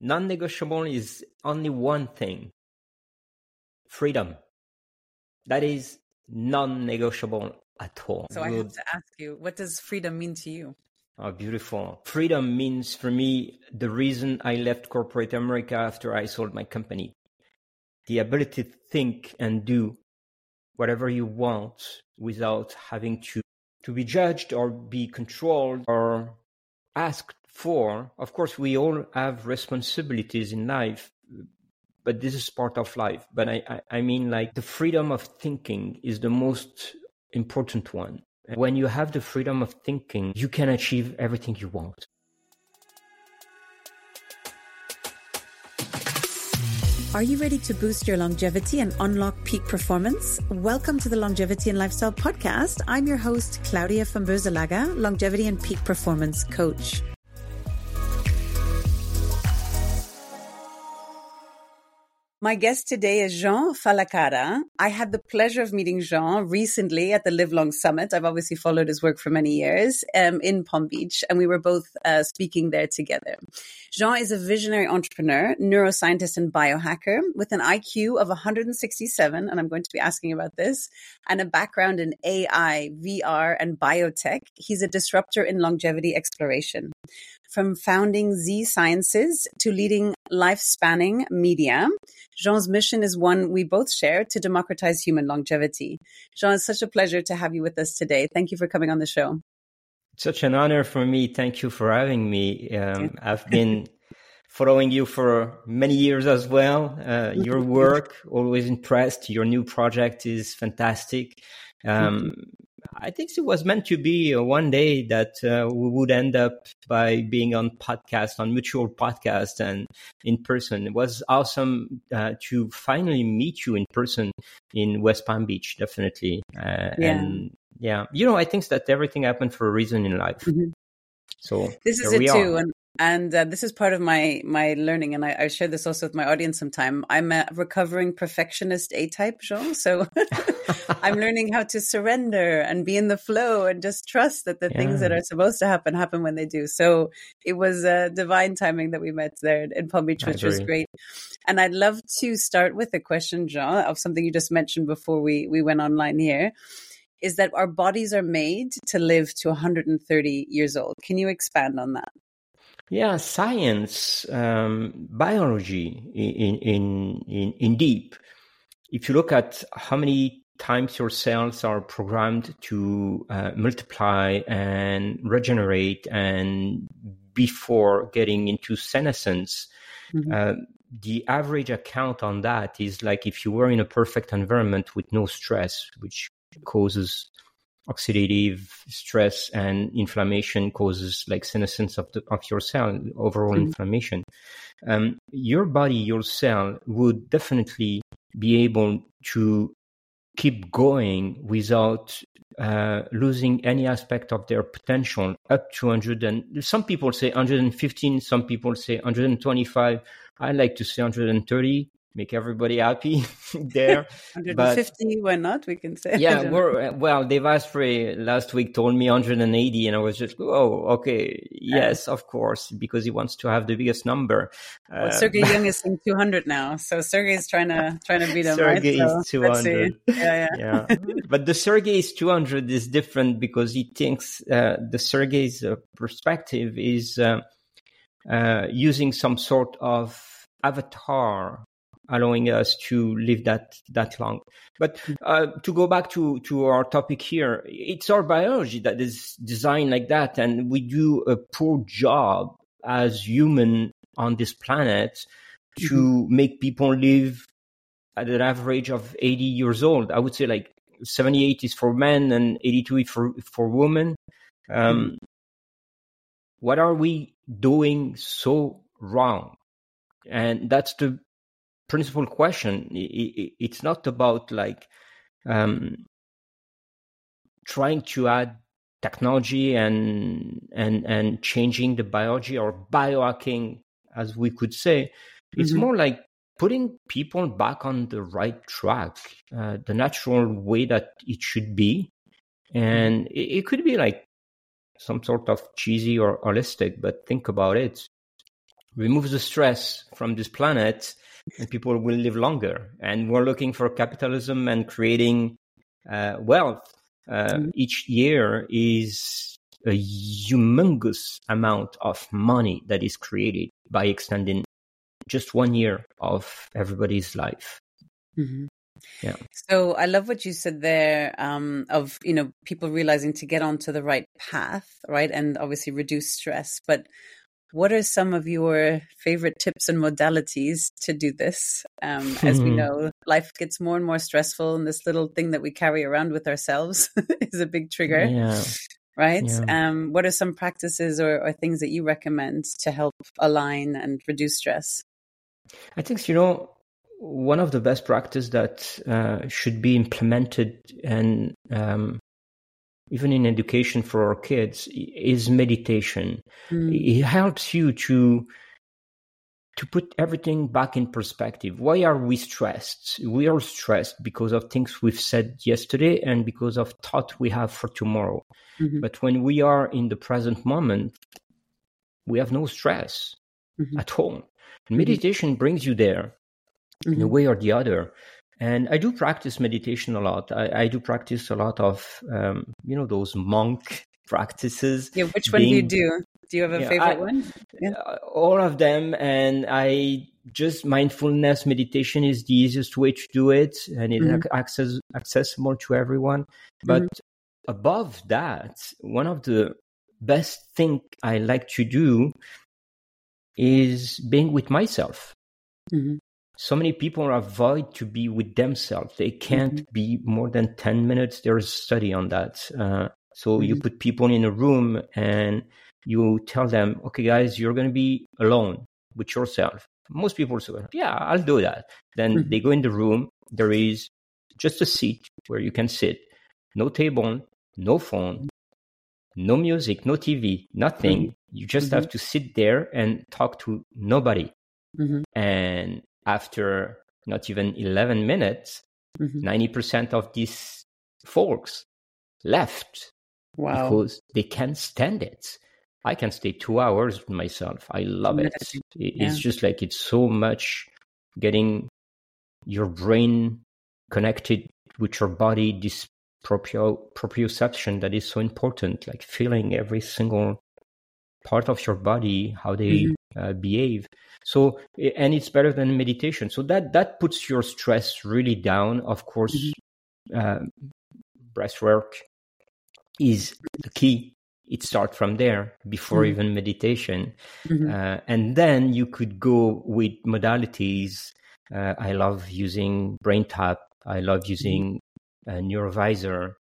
non-negotiable is only one thing: freedom. That is non-negotiable at all. So I have to ask you, what does freedom mean to you? Oh, beautiful. Freedom means for me the reason I left corporate America after I sold my company. The ability to think and do whatever you want without having to be judged or be controlled or asked for. Of course, we all have responsibilities in life, but this is part of life. But I mean, like, the freedom of thinking is the most important one. When you have the freedom of thinking, you can achieve everything you want. Are you ready to boost your longevity and unlock peak performance? Welcome to the Longevity and Lifestyle Podcast. I'm your host, Claudia van Beuzelaga, Longevity and Peak Performance Coach. My guest today is Jean Falacara. I had the pleasure of meeting Jean recently at the Live Long Summit. I've obviously followed his work for many years in Palm Beach, and we were both speaking there together. Jean is a visionary entrepreneur, neuroscientist, and biohacker with an IQ of 167, and I'm going to be asking about this, and a background in AI, VR, and biotech. He's a disruptor in longevity exploration. From founding Z Sciences to leading life-spanning media, Jean's mission is one we both share: to democratize human longevity. Jean, it's such a pleasure to have you with us today. Thank you for coming on the show. It's such an honor for me. Thank you for having me. I've been following you for many years as well. Your work, always impressed. Your new project is fantastic. I think it was meant to be one day that we would end up by being on mutual podcast and in person. It was awesome to finally meet you in person in West Palm Beach, definitely. And yeah, I think that everything happened for a reason in life. Mm-hmm. So this is it too. And this is part of my learning, and I share this also with my audience sometime. I'm a recovering perfectionist A-type, Jean, so I'm learning how to surrender and be in the flow and just trust that the things that are supposed to happen when they do. So it was divine timing that we met there in Palm Beach, which was great. And I'd love to start with a question, Jean, of something you just mentioned before we went online here, is that our bodies are made to live to 130 years old. Can you expand on that? Yeah, science, biology in deep. If you look at how many times your cells are programmed to multiply and regenerate, and before getting into senescence, the average account on that is like if you were in a perfect environment with no stress, which causes oxidative stress, and inflammation causes like senescence of your cell, overall inflammation. Your body, your cell would definitely be able to keep going without losing any aspect of their potential up to 100. And some people say 115, some people say 125. I like to say 130. Make everybody happy there. 150, why not? We can say. Yeah, Dave Asprey last week told me 180, and I was just, okay, yes, of course, because he wants to have the biggest number. Sergey Young is saying 200 now, so Sergey's trying to beat him. Sergey right? is 200. Yeah. But the Sergey's 200 is different because he thinks the Sergey's perspective is using some sort of avatar, allowing us to live that long. But to go back to our topic here, it's our biology that is designed like that, and we do a poor job as human on this planet to make people live at an average of 80 years old. I would say like 78 is for men and 82 is for women. What are we doing so wrong? And that's the principal question. It's not about like trying to add technology and changing the biology or biohacking, as we could say. It's more like putting people back on the right track, the natural way that it should be. And it could be like some sort of cheesy or holistic, but think about it. remove the stress from this planet, and people will live longer. And we're looking for capitalism and creating wealth. Each year is a humongous amount of money that is created by extending just 1 year of everybody's life. Mm-hmm. Yeah. So I love what you said there, of, people realizing to get onto the right path, right? And obviously reduce stress. But what are some of your favorite tips and modalities to do this? As we know, life gets more and more stressful, and this little thing that we carry around with ourselves is a big trigger. Yeah. Right? Yeah. What are some practices or things that you recommend to help align and reduce stress? I think, one of the best practices that should be implemented, and even in education for our kids, is meditation. It helps you to put everything back in perspective. Why are we stressed? We are stressed because of things we've said yesterday and because of thought we have for tomorrow. But when we are in the present moment, we have no stress at all. And meditation brings you there in a way or the other. And I do practice meditation a lot. I do practice a lot of, those monk practices. Yeah, which one do you do? Do you have a favorite one? Yeah. All of them. And mindfulness meditation is the easiest way to do it. And it's accessible to everyone. But above that, one of the best thing I like to do is being with myself. So many people avoid to be with themselves. They can't be more than 10 minutes. There's a study on that. So you put people in a room and you tell them, okay, guys, you're going to be alone with yourself. Most people say, yeah, I'll do that. Then they go in the room. There is just a seat where you can sit. No table, no phone, no music, no TV, nothing. You just have to sit there and talk to nobody. And after not even 11 minutes, 90% of these folks left. Wow. Because they can't stand it. I can stay 2 hours with myself. I love it. It's just like, it's so much getting your brain connected with your body, this proprioception that is so important, like feeling every single part of your body, how they behave. So, and it's better than meditation. So that puts your stress really down. Of course, breathwork is the key. It starts from there before even meditation. And then you could go with modalities. I love using BrainTap. I love using Neurovisor,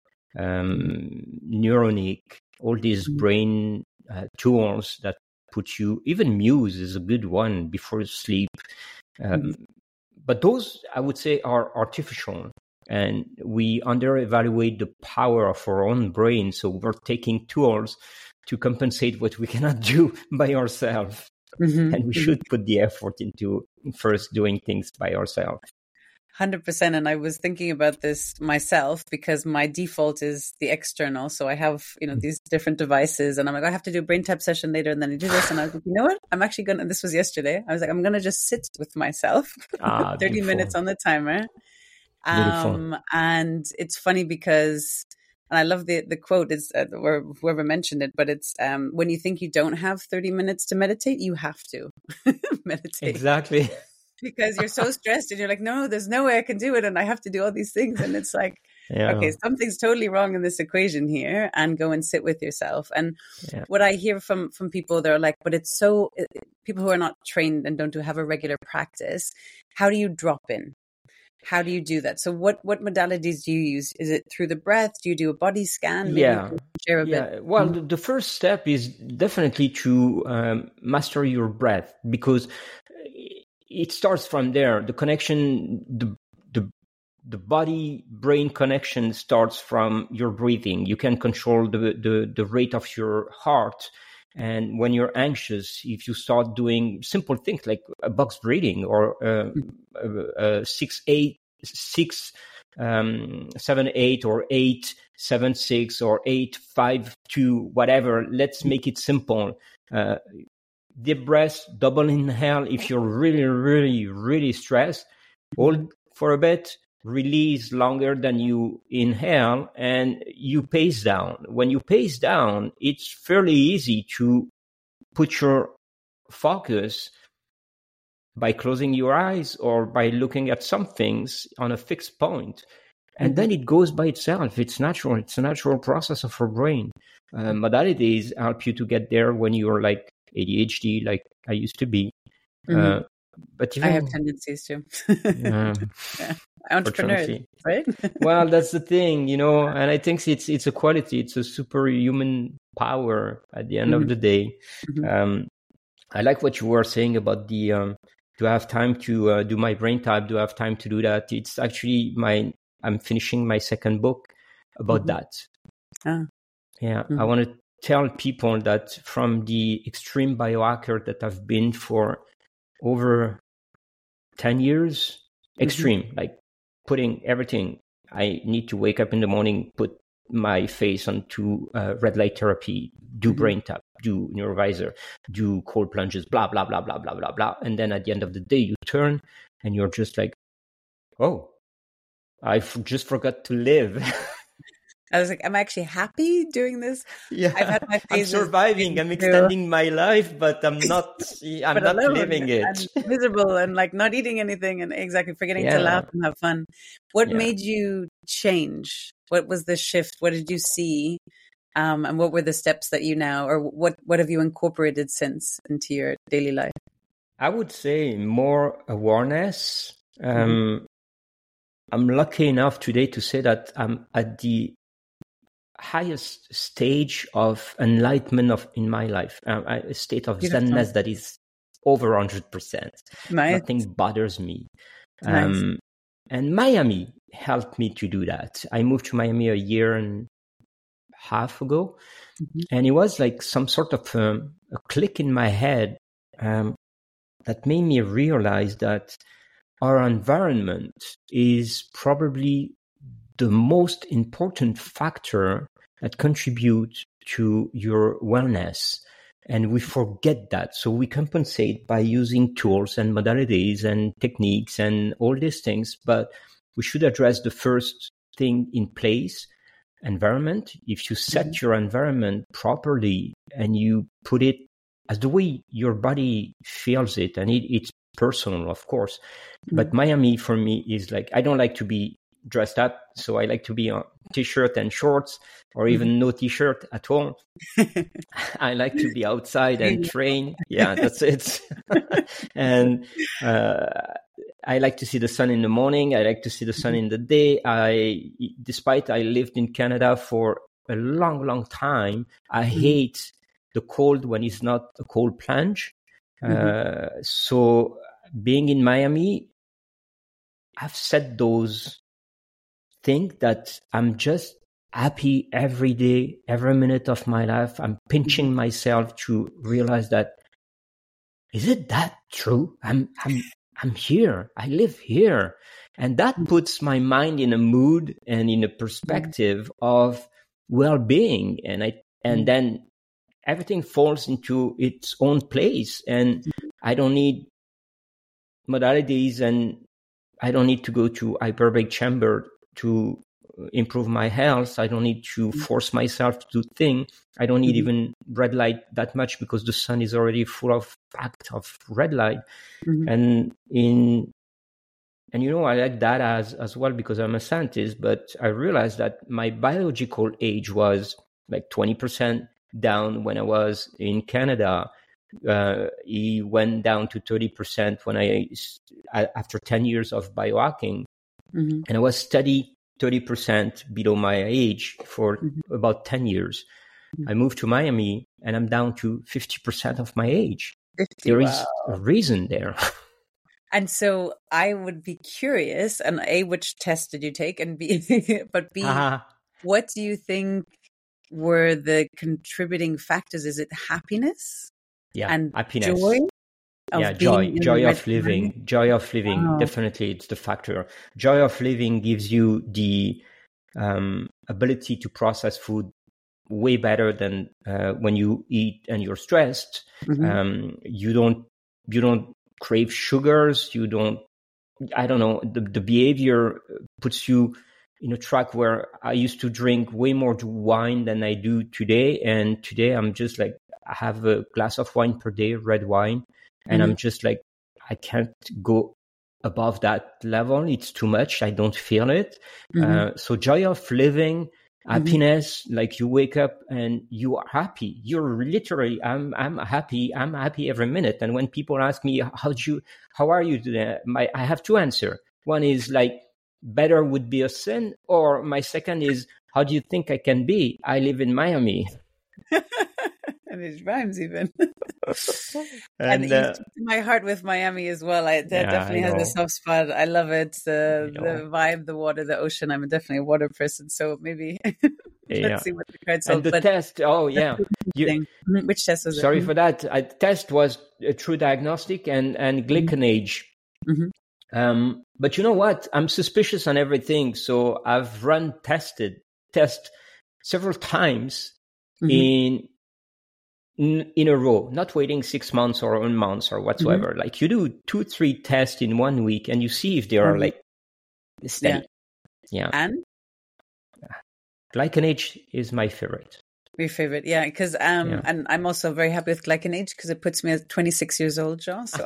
Neuronic, all these brain tools that put you, even Muse is a good one before sleep. But those, I would say, are artificial. And we under-evaluate the power of our own brain. So we're taking tools to compensate what we cannot do by ourselves. And we should put the effort into first doing things by ourselves. 100%. And I was thinking about this myself because my default is the external. So I have, these different devices and I'm like, I have to do a BrainTap session later. And then I do this. And I was like, you know what? I'm actually going to, this was yesterday. I was like, I'm going to just sit with myself 30 minutes on the timer. And it's funny because, and I love the quote is, or whoever mentioned it, but it's, when you think you don't have 30 minutes to meditate, you have to meditate. Exactly. Because you're so stressed and you're like, no, there's no way I can do it. And I have to do all these things. And it's like, okay, something's totally wrong in this equation here, and go and sit with yourself. And what I hear from people, they're like, but it's so, people who are not trained and don't have a regular practice, how do you drop in? How do you do that? So what modalities do you use? Is it through the breath? Do you do a body scan? Maybe you can share a bit. Well, the first step is definitely to master your breath, because it starts from there. The connection, the body-brain connection starts from your breathing. You can control the rate of your heart. And when you're anxious, if you start doing simple things like a box breathing or 6-8, 6-7-8 or 8-7-6 or 8-5-2, whatever. Let's make it simple. deep breath, double inhale. If you're really, really, really stressed, hold for a bit, release longer than you inhale, and you pace down. When you pace down, it's fairly easy to put your focus by closing your eyes or by looking at some things on a fixed point. And then it goes by itself. It's natural. It's a natural process of our brain. Modalities help you to get there when you're like ADHD, like I used to be. But even, I have tendencies to. Entrepreneurs, right? Well, that's the thing, and I think it's a quality. It's a superhuman power at the end of the day. I like what you were saying about the do I have time to do my brain type? Do I have time to do that? It's actually I'm finishing my second book about that. Yeah, I want to tell people that from the extreme biohacker that I've been for over 10 years, extreme, like putting everything. I need to wake up in the morning, put my face onto red light therapy, do brain tap, do neurovisor, do cold plunges, blah, blah, blah, blah, blah, blah, blah. And then at the end of the day, you turn and you're just like, oh, I just forgot to live. I was like, I'm actually happy doing this. Yeah, I've had my I'm surviving. I'm extending my life, but I'm not. I'm not living it. And miserable and like not eating anything and exactly forgetting to laugh and have fun. What made you change? What was the shift? What did you see? And what were the steps that you now, or what have you incorporated since into your daily life? I would say more awareness. I'm lucky enough today to say that I'm at the highest stage of enlightenment in my life, a state of Zenness that is over 100%. Nice. Nothing bothers me. Nice. And Miami helped me to do that. I moved to Miami a year and a half ago, and it was like some sort of a click in my head that made me realize that our environment is probably the most important factor that contributes to your wellness. And we forget that. So we compensate by using tools and modalities and techniques and all these things. But we should address the first thing in place, environment. If you set your environment properly and you put it as the way your body feels it, and it's personal, of course. But Miami for me is like, I don't like to be dressed up, so I like to be on t-shirt and shorts, or even no t-shirt at all. I like to be outside and train. Yeah, that's it. And I like to see the sun in the morning. I like to see the sun in the day. Despite I lived in Canada for a long, long time, I hate the cold when it's not a cold plunge. So being in Miami, I've said those things that I'm just happy every day, every minute of my life. I'm pinching myself to realize that, is it that true? I'm here. I live here. And that puts my mind in a mood and in a perspective of well-being. And then everything falls into its own place. And I don't need modalities, and I don't need to go to hyperbaric chamber to improve my health. I don't need to force myself to do things. I don't need even red light that much because the sun is already full of fact of red light. And I like that as well because I'm a scientist, but I realized that my biological age was like 20% down when I was in Canada. He went down to 30% when after 10 years of biohacking. And I was steady 30% below my age for about 10 years. I moved to Miami and I'm down to 50% of my age. 50, there is a reason there. And so I would be curious, and A, which test did you take? And B, but B, what do you think were the contributing factors? Is it happiness? Yeah, and happiness. Joy? Joy of living. Joy of living. Wow. Definitely, it's the factor. Joy of living gives you the ability to process food way better than when you eat and you're stressed. You don't crave sugars. You don't. I don't know. The behavior puts you in a track where I used to drink way more wine than I do today, and today I'm just like, I have a glass of wine per day, red wine, and I'm just like, I can't go above that level. It's too much. I don't feel it. So joy of living, happiness, like you wake up and you are happy. You're literally, I'm happy. I'm happy every minute. And when people ask me, how are you today? I have two answers. One is like, better would be a sin. Or my second is, how do you think I can be? I live in Miami. And it rhymes even. and you took to my heart with Miami as well. That definitely has a soft spot. I love it. The vibe, the water, the ocean. I'm definitely a water person. So maybe let's see what the cards hold. And the test. Oh, yeah. Which test was it? Sorry for that. The test was a true diagnostic and glycanage. But you know what? I'm suspicious on everything. So I've run test several times in a row, not waiting 6 months or 1 month or whatsoever. Like you do 2-3 tests in 1 week and you see if they are like steady. Yeah. And glycanage is my favorite. Your favorite, yeah, because and I'm also very happy with glycanage because it puts me at 26 years old, Jean. So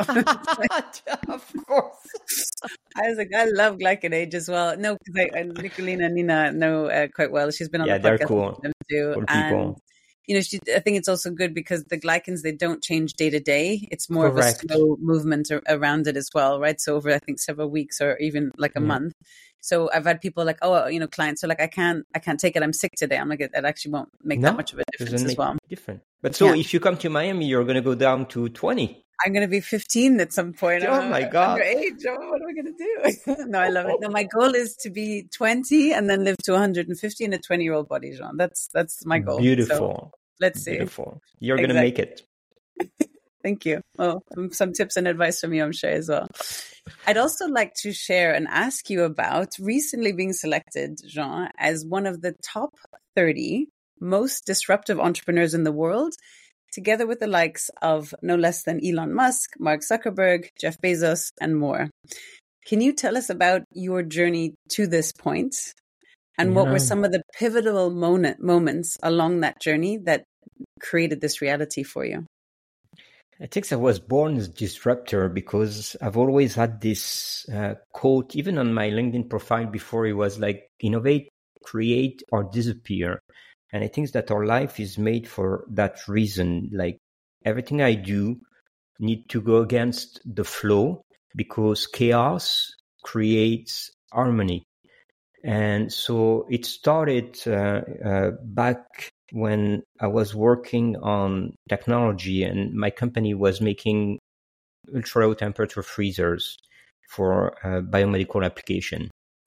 of course, I was like, I love glycanage as well. No, because Nicolina and Nina know quite well. She's been on the podcast. They're cool. Them too. Cool and people. You know, I think it's also good because the glycans, they don't change day to day. It's more of a slow movement around it as well, right? So over, I think, several weeks or even like a month. So I've had people like, clients are like, I can't take it. I'm sick today. I'm like, it actually won't make that much of a difference as well. Different. But so if you come to Miami, you're going to go down to 20. I'm going to be 15 at some point. Oh my God. Underage. What am I going to do? No, I love it. No, my goal is to be 20 and then live to 150 in a 20-year-old body, Jean. That's my goal. Beautiful. So, let's see. Beautiful. You're going to make it. Thank you. Oh, some tips and advice from you, I'm sure, as well. I'd also like to share and ask you about recently being selected, Jean, as one of the top 30 most disruptive entrepreneurs in the world, together with the likes of no less than Elon Musk, Mark Zuckerberg, Jeff Bezos, and more. Can you tell us about your journey to this point? And what were some of the pivotal moments along that journey that created this reality for you? I think I was born as a disruptor because I've always had this quote, even on my LinkedIn profile before, it was like, innovate, create, or disappear. And I think that our life is made for that reason. Like everything I do need to go against the flow because chaos creates harmony. And so it started back when I was working on technology and my company was making ultra low temperature freezers for biomedical application.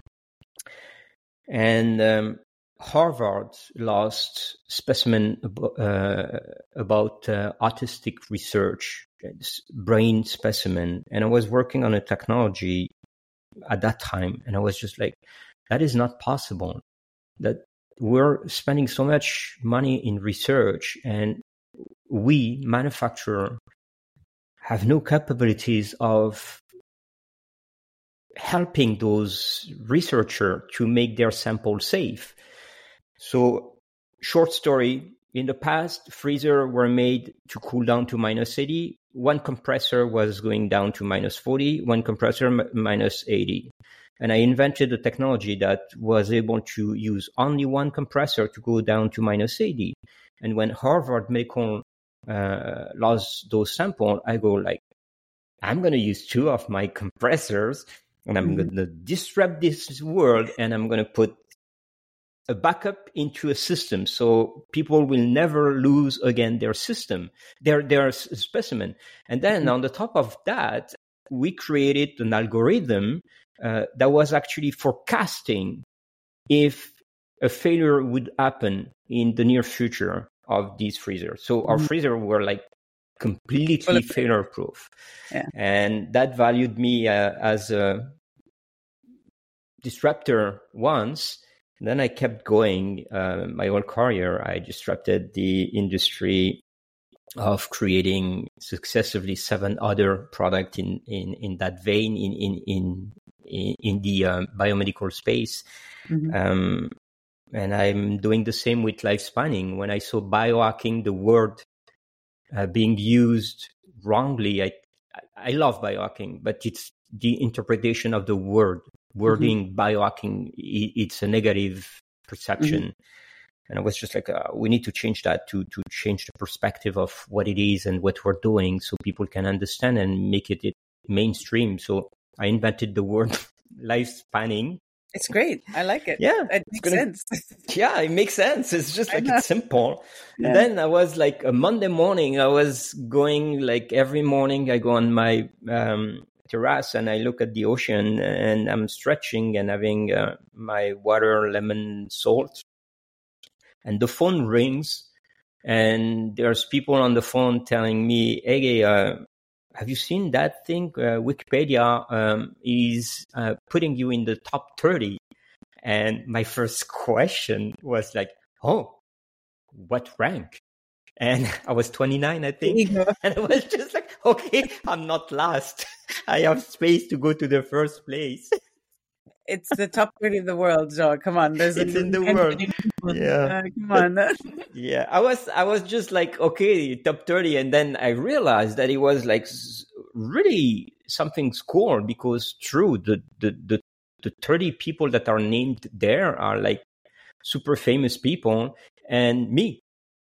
And Harvard lost specimen about autistic research, brain specimen. And I was working on a technology at that time. And I was just like, that is not possible. That we're spending so much money in research and we, manufacturer, have no capabilities of helping those researchers to make their sample safe. So, short story, in the past, freezers were made to cool down to minus 80. One compressor was going down to minus 40, one compressor minus 80. And I invented a technology that was able to use only one compressor to go down to minus 80. And when Harvard Medical lost those samples, I go like, I'm going to use 2 of my compressors and I'm going to disrupt this world and I'm going to put a backup into a system so people will never lose again their system, their specimen. And then on the top of that, we created an algorithm that was actually forecasting if a failure would happen in the near future of these freezers. So our freezers were like completely failure proof. Yeah. And that valued me as a disruptor once. Then I kept going. My whole career, I disrupted the industry of creating successively 7 other products in that vein in the biomedical space. Mm-hmm. And I'm doing the same with life spanning. When I saw biohacking, the word being used wrongly, I love biohacking, but it's the interpretation of the wording. Biohacking, it's a negative perception. And I was just like, we need to change that to change the perspective of what it is and what we're doing so people can understand and make it mainstream. So I invented the word life spanning. It's great. I like it. Yeah. It makes sense. Yeah, it makes sense. It's just like, it's simple. Yeah. And then I was like, a Monday morning, I was going, like every morning I go on my terrace and I look at the ocean and I'm stretching and having my water, lemon, salt. And the phone rings and there's people on the phone telling me, hey, have you seen that thing? Wikipedia is putting you in the top 30. And my first question was like, oh, what rank? And I was 29, I think. And I was just like, okay, I'm not last. I have space to go to the first place. It's the top 30 of the world, Jean. Come on. It's in the world. Yeah. Come on. Yeah. I was just like, okay, top 30. And then I realized that it was like really something cool because true, the 30 people that are named there are like super famous people and me.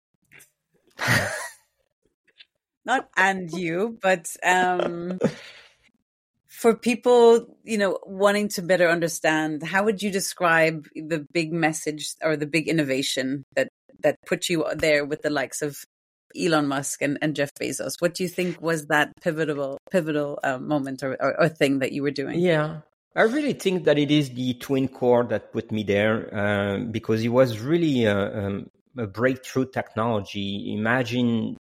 Not and you, but for people, wanting to better understand, how would you describe the big message or the big innovation that put you there with the likes of Elon Musk and Jeff Bezos? What do you think was that pivotal moment or thing that you were doing? Yeah, I really think that it is the twin core that put me there because it was really a breakthrough technology. Imagine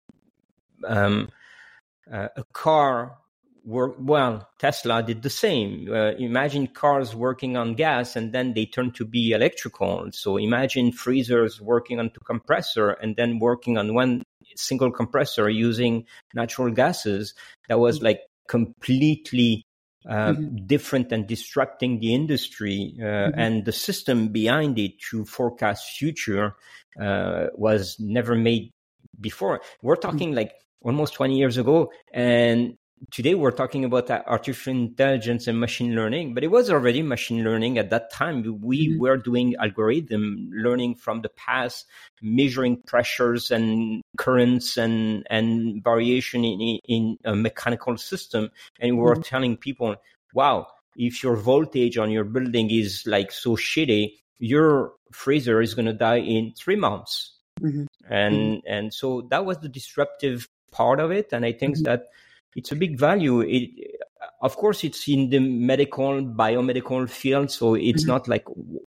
a car Tesla did the same. Imagine cars working on gas and then they turn to be electrical. So imagine freezers working on 2 compressors and then working on 1 single compressor using natural gases. That was like completely different and disrupting the industry. And the system behind it to forecast future was never made before. We're talking like almost 20 years ago. And today we're talking about artificial intelligence and machine learning, but it was already machine learning at that time. We were doing algorithm learning from the past, measuring pressures and currents and variation in a mechanical system. And we were telling people, wow, if your voltage on your building is like so shitty, your freezer is going to die in 3 months. And so that was the disruptive part of it. And I think that it's a big value. Of course, it's in the biomedical field, so it's not like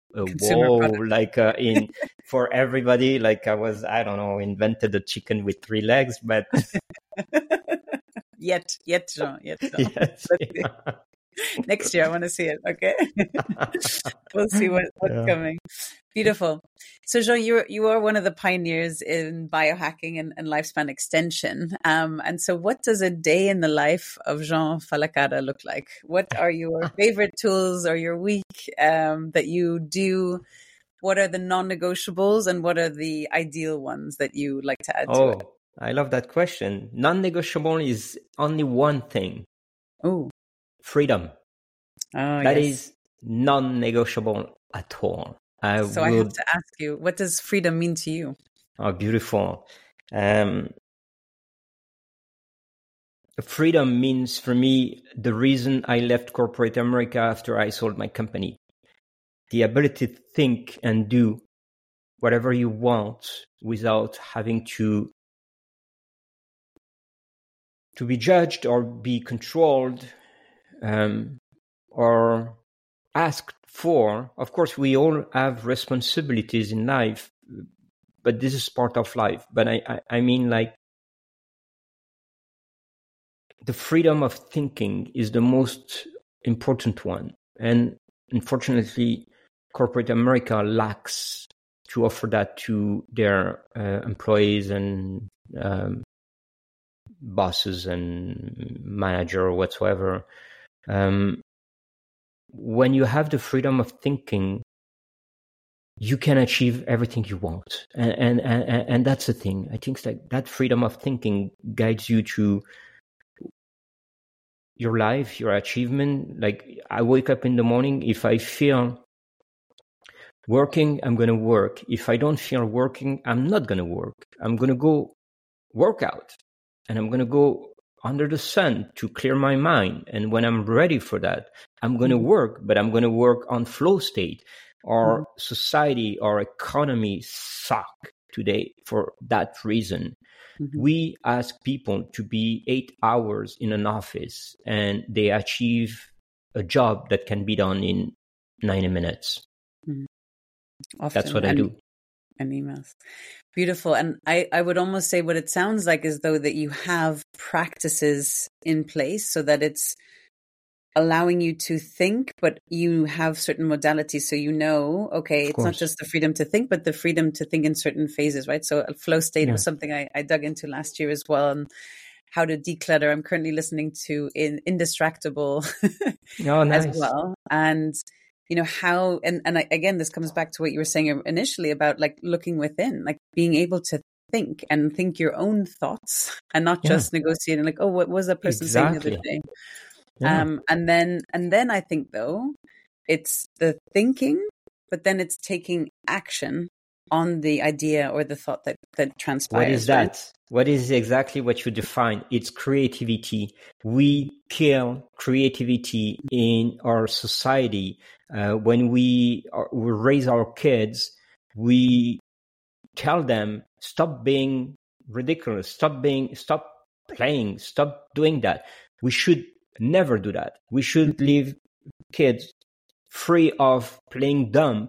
for everybody. Like I don't know, invented a chicken with 3 legs, but yet, Jean. Yes, yeah. Next year, I want to see it. Okay, we'll see what's coming. Beautiful. So, Jean, you are one of the pioneers in biohacking and lifespan extension. And so, what does a day in the life of Jean Fallacara look like? What are your favorite tools or your week that you do? What are the non-negotiables and what are the ideal ones that you like to add to it? I love that question. Non-negotiable is only one thing. Oh. Freedom. That is non-negotiable at all. I have to ask you, what does freedom mean to you? Oh, beautiful. Freedom means for me the reason I left corporate America after I sold my company. The ability to think and do whatever you want without having to be judged or be controlled or asked for. Of course, we all have responsibilities in life, but this is part of life. But I mean, like, the freedom of thinking is the most important one. And unfortunately, corporate America lacks to offer that to their employees and bosses and manager or whatsoever. When you have the freedom of thinking, you can achieve everything you want. And that's the thing. I think that freedom of thinking guides you to your life, your achievement. Like, I wake up in the morning, if I feel working, I'm going to work. If I don't feel working, I'm not going to work. I'm going to go work out, and I'm going to go under the sun to clear my mind. And when I'm ready for that, I'm going to work, but I'm going to work on flow state. Our society, our economy suck today for that reason. We ask people to be 8 hours in an office, and they achieve a job that can be done in 90 minutes. Often, that's what I do. And emails. Beautiful. And I would almost say what it sounds like is though that you have practices in place so that it's allowing you to think, but you have certain modalities. So okay, it's not just the freedom to think, but the freedom to think in certain phases, right? So a flow state was something I dug into last year as well. And how to declutter. I'm currently listening to Indistractable as well. And how, again, this comes back to what you were saying initially about like looking within, like being able to think your own thoughts and not just negotiating like, oh, what was that person saying the other day? And then I think though, it's the thinking, but then it's taking action on the idea or the thought that transpires. What is that? Right? What is exactly what you define? It's creativity. We kill creativity in our society. When we raise our kids, we tell them, stop being ridiculous, stop playing, stop doing that. We should never do that. We should leave kids free of playing dumb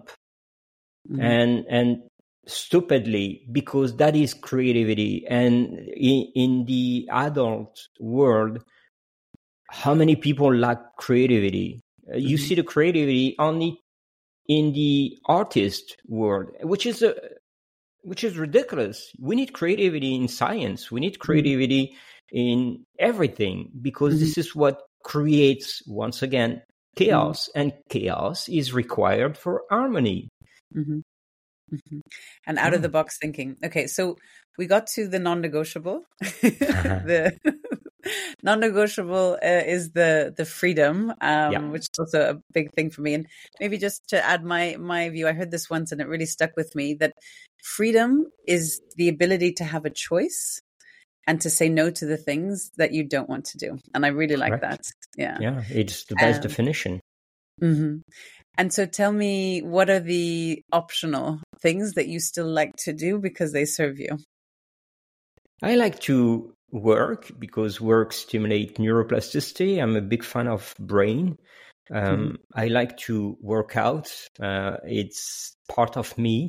and stupidly, because that is creativity. And in the adult world, how many people lack creativity? You see the creativity only in the artist world, which is ridiculous. We need creativity in science. We need creativity in everything, because this is what creates, once again, chaos, and chaos is required for harmony. And out of the box thinking. Okay, so we got to the non-negotiable. The non-negotiable is the freedom, which is also a big thing for me. And maybe just to add my view, I heard this once and it really stuck with me, that freedom is the ability to have a choice and to say no to the things that you don't want to do. And I really like that. Yeah, it's the best definition. And so tell me, what are the optional things that you still like to do because they serve you? I like to work because work stimulates neuroplasticity. I'm a big fan of brain. I like to work out. It's part of me.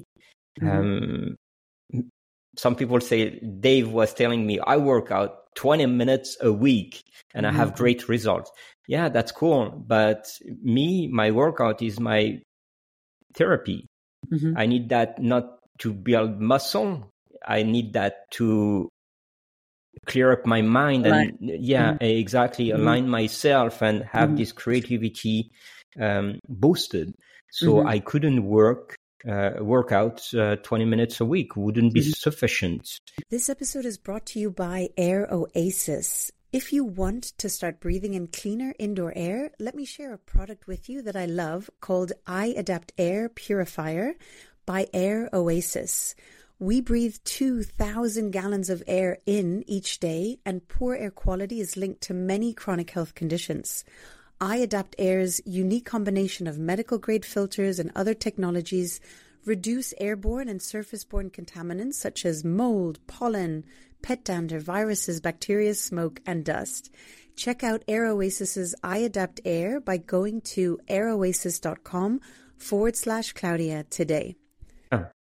Some people say, Dave was telling me I work out 20 minutes a week and I have great results. Yeah, that's cool. But my workout is my therapy. I need that not to build muscle. I need that to clear up my mind and exactly align myself and have this creativity boosted. So I couldn't work out 20 minutes a week. Wouldn't be sufficient. This episode is brought to you by Air Oasis. If you want to start breathing in cleaner indoor air, let me share a product with you that I love called iAdapt Air Purifier by Air Oasis. We breathe 2,000 gallons of air in each day, and poor air quality is linked to many chronic health conditions. iAdapt Air's unique combination of medical-grade filters and other technologies reduce airborne and surface-borne contaminants such as mold, pollen, pet dander, viruses, bacteria, smoke, and dust. Check out Air Oasis's iAdapt Air by going to airoasis.com/Claudia today.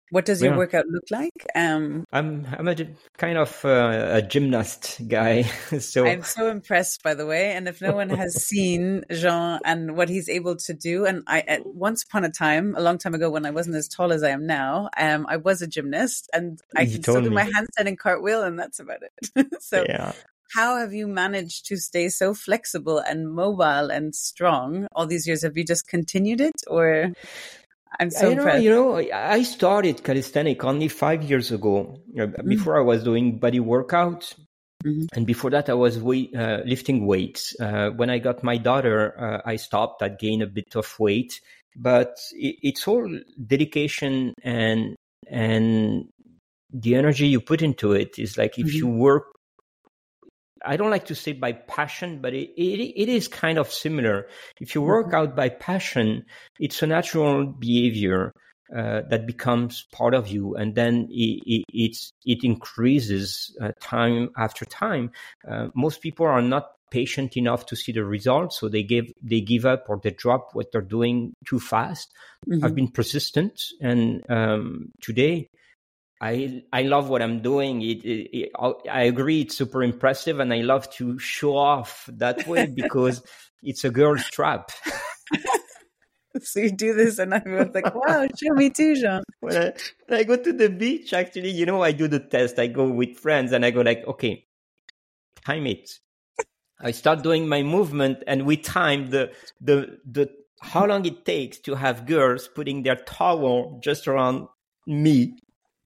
What does your workout look like? I'm a kind of a gymnast guy. So I'm so impressed, by the way. And if no one has seen Jean and what he's able to do, and once upon a time, a long time ago, when I wasn't as tall as I am now, I was a gymnast, and I can still do my handstand and cartwheel, and that's about it. So, how have you managed to stay so flexible and mobile and strong all these years? Have you just continued it, or? I'm so impressed. I started calisthenics only 5 years ago. Before I was doing body workouts, and before that I was lifting weights. When I got my daughter, I stopped. I gained a bit of weight, but it's all dedication and the energy you put into it. Is like if you work. I don't like to say by passion, but it is kind of similar. If you work out by passion, it's a natural behavior that becomes part of you, and then it increases time after time. Most people are not patient enough to see the results, so they give up or they drop what they're doing too fast. I've been persistent, and today. I love what I'm doing. I agree, it's super impressive, and I love to show off that way because it's a girl's trap. So you do this, and everyone's like, "Wow, show me too, Jean." When I go to the beach, actually, I do the test. I go with friends, and I go like, "Okay, time it." I start doing my movement, and we time the how long it takes to have girls putting their towel just around me.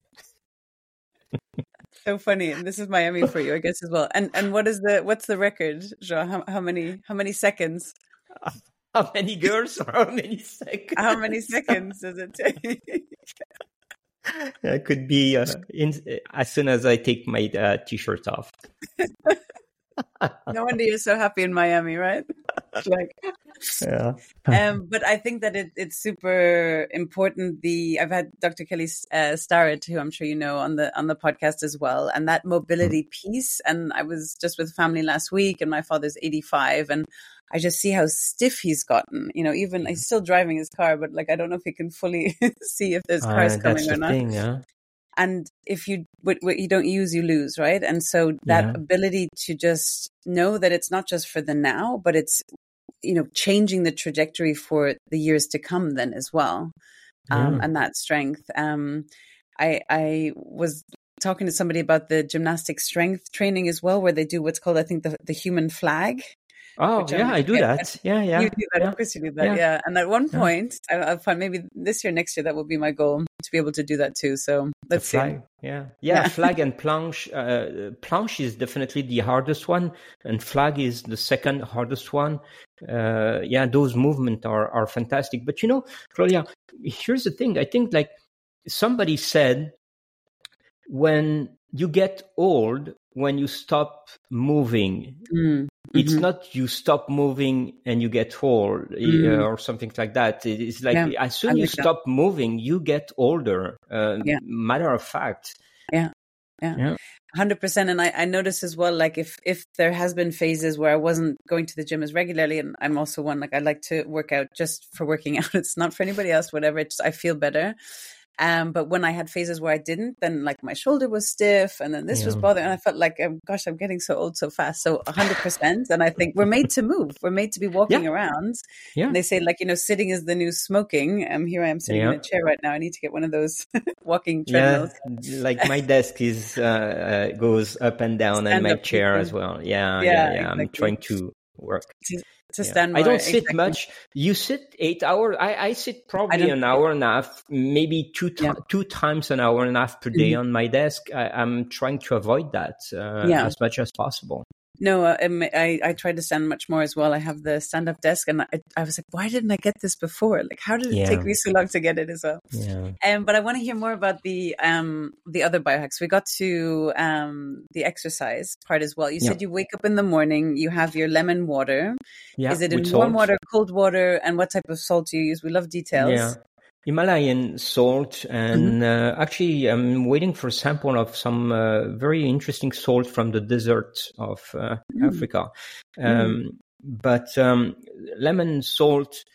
So funny, and this is Miami for you, I guess, as well. And what's the record, Jean? How many seconds? How many girls or how many seconds? How many seconds does it take? It could be as soon as I take my t-shirt off. No wonder you're so happy in Miami, right? Yeah. But I think that it's super important. I've had Dr. Kelly Starrett, who I'm sure you know, on the podcast as well, and that mobility piece. And I was just with family last week, and my father's 85, and I just see how stiff he's gotten. Even he's still driving his car, but I don't know if he can fully see if there's cars coming or not. Thing, yeah. And if what you don't use, you lose, right? And so that ability to just know that it's not just for the now, but it's, changing the trajectory for the years to come then as well. And that strength. I was talking to somebody about the gymnastic strength training as well, where they do what's called, I think, the human flag. Oh, yeah, I do that. Yeah. You do that, of course you do that, yeah. And at one point, I'll find maybe this year, next year, that will be my goal, to be able to do that too. So let's see. Yeah, flag and planche. Planche is definitely the hardest one, and flag is the second hardest one. Those movements are fantastic. But Claudia, here's the thing. I think somebody said, when you get old, when you stop moving, it's not you stop moving and you get old or something like that. It's like as soon as you stop moving, you get older. Matter of fact. Yeah. 100%. And I notice as well, if there has been phases where I wasn't going to the gym as regularly, and I'm also one, I like to work out just for working out. It's not for anybody else, whatever. It's just, I feel better. But when I had phases where I didn't, then my shoulder was stiff, and then this was bothering, and I felt like, gosh, I'm getting so old so fast. So 100%. And I think we're made to move. We're made to be walking around. Yeah. And they say sitting is the new smoking. Here I am sitting in a chair right now. I need to get one of those walking treadmills. Yeah, my desk is goes up and down, and my chair as well. Yeah. Exactly. I'm trying to work. To stand more. I don't sit much. You sit 8 hours. I sit probably an hour and a half, maybe two times an hour and a half per day on my desk. I'm trying to avoid that as much as possible. No, I tried to stand much more as well. I have the stand-up desk, and I was like, why didn't I get this before? How did it take me so long to get it as well? Yeah. But I want to hear more about the other biohacks. We got to the exercise part as well. You said you wake up in the morning, you have your lemon water. Yeah, is it in warm water, cold water, and what type of salt do you use? We love details. Yeah. Himalayan salt, and actually I'm waiting for a sample of some very interesting salt from the desert of Africa. But lemon salt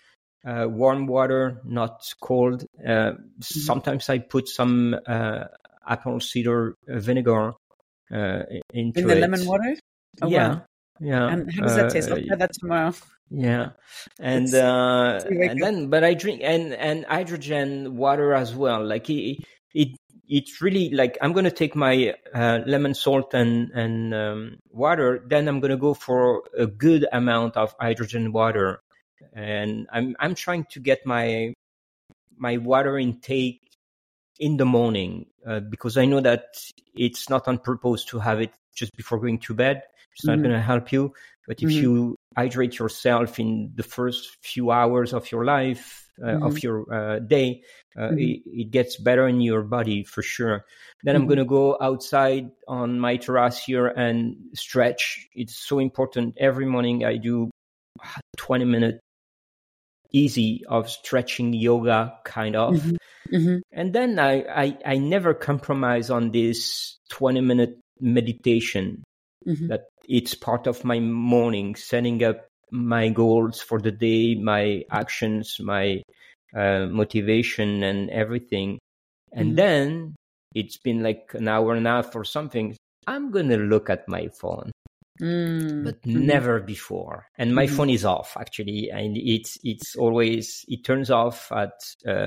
warm water, not cold. Sometimes I put some apple cider vinegar into in the lemon water. Oh, yeah, wow. yeah. And how does that taste? I'll try that tomorrow. Yeah, and then, but I drink and hydrogen water as well. Like it's really like I'm gonna take my lemon salt and water. Then I'm gonna go for a good amount of hydrogen water, and I'm trying to get my water intake in the morning because I know that it's not on purpose to have it just before going to bed. It's not going to help you. But if you hydrate yourself in the first few hours of your life, of your day, it gets better in your body for sure. Then I'm going to go outside on my terrace here and stretch. It's so important. Every morning I do 20 minutes easy of stretching yoga kind of. And then I never compromise on this 20-minute meditation. That it's part of my morning, setting up my goals for the day, my actions, my motivation and everything. And then it's been like an hour and a half or something. I'm going to look at my phone, but never before. And my phone is off actually. And it's always, it turns off at